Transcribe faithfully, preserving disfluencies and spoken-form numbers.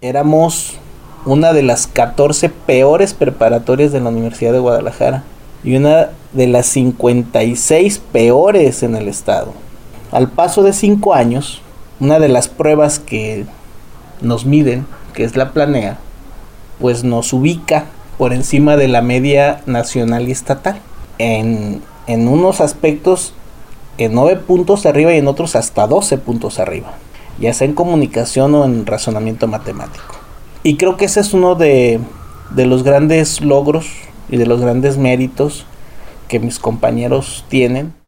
éramos una de las catorce peores preparatorias de la Universidad de Guadalajara y una de las cincuenta y seis peores en el estado. Al paso de cinco años, una de las pruebas que nos miden, que es la Planea, pues nos ubica por encima de la media nacional y estatal. En, en unos aspectos, en nueve puntos arriba y en otros hasta doce puntos arriba, ya sea en comunicación o en razonamiento matemático. Y creo que ese es uno de, de los grandes logros y de los grandes méritos que mis compañeros tienen.